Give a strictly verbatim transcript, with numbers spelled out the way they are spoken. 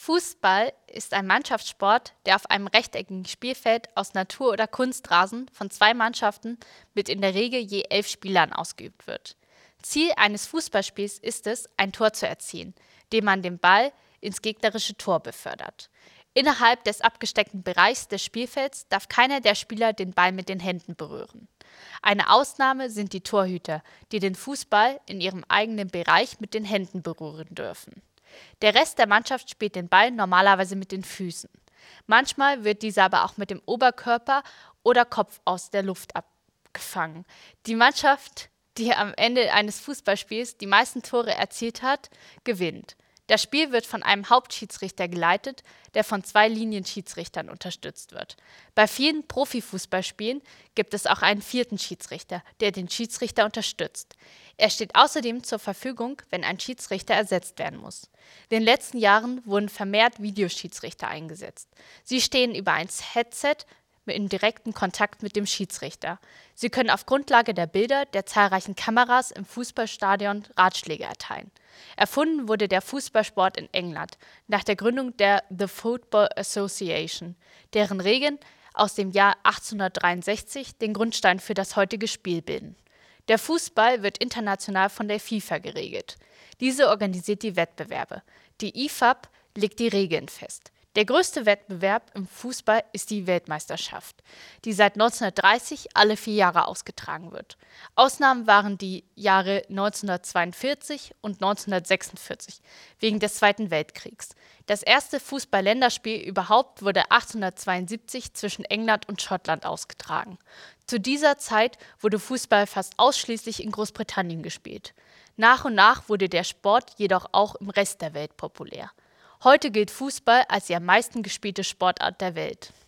Fußball ist ein Mannschaftssport, der auf einem rechteckigen Spielfeld aus Natur- oder Kunstrasen von zwei Mannschaften mit in der Regel je elf Spielern ausgeübt wird. Ziel eines Fußballspiels ist es, ein Tor zu erzielen, indem man den Ball ins gegnerische Tor befördert. Innerhalb des abgesteckten Bereichs des Spielfelds darf keiner der Spieler den Ball mit den Händen berühren. Eine Ausnahme sind die Torhüter, die den Fußball in ihrem eigenen Bereich mit den Händen berühren dürfen. Der Rest der Mannschaft spielt den Ball normalerweise mit den Füßen. Manchmal wird dieser aber auch mit dem Oberkörper oder Kopf aus der Luft abgefangen. Die Mannschaft, die am Ende eines Fußballspiels die meisten Tore erzielt hat, gewinnt. Das Spiel wird von einem Hauptschiedsrichter geleitet, der von zwei Linienschiedsrichtern unterstützt wird. Bei vielen Profifußballspielen gibt es auch einen vierten Schiedsrichter, der den Schiedsrichter unterstützt. Er steht außerdem zur Verfügung, wenn ein Schiedsrichter ersetzt werden muss. In den letzten Jahren wurden vermehrt Videoschiedsrichter eingesetzt. Sie stehen über ein Headset in direkten Kontakt mit dem Schiedsrichter. Sie können auf Grundlage der Bilder der zahlreichen Kameras im Fußballstadion Ratschläge erteilen. Erfunden wurde der Fußballsport in England nach der Gründung der The Football Association, deren Regeln aus dem Jahr achtzehnhundertdreiundsechzig den Grundstein für das heutige Spiel bilden. Der Fußball wird international von der FIFA geregelt. Diese organisiert die Wettbewerbe. Die I F A B legt die Regeln fest. Der größte Wettbewerb im Fußball ist die Weltmeisterschaft, die seit neunzehnhundertdreißig alle vier Jahre ausgetragen wird. Ausnahmen waren die Jahre neunzehnhundertzweiundvierzig und neunzehnhundertsechsundvierzig wegen des Zweiten Weltkriegs. Das erste Fußball-Länderspiel überhaupt wurde achtzehnhundertzweiundsiebzig zwischen England und Schottland ausgetragen. Zu dieser Zeit wurde Fußball fast ausschließlich in Großbritannien gespielt. Nach und nach wurde der Sport jedoch auch im Rest der Welt populär. Heute gilt Fußball als die am meisten gespielte Sportart der Welt.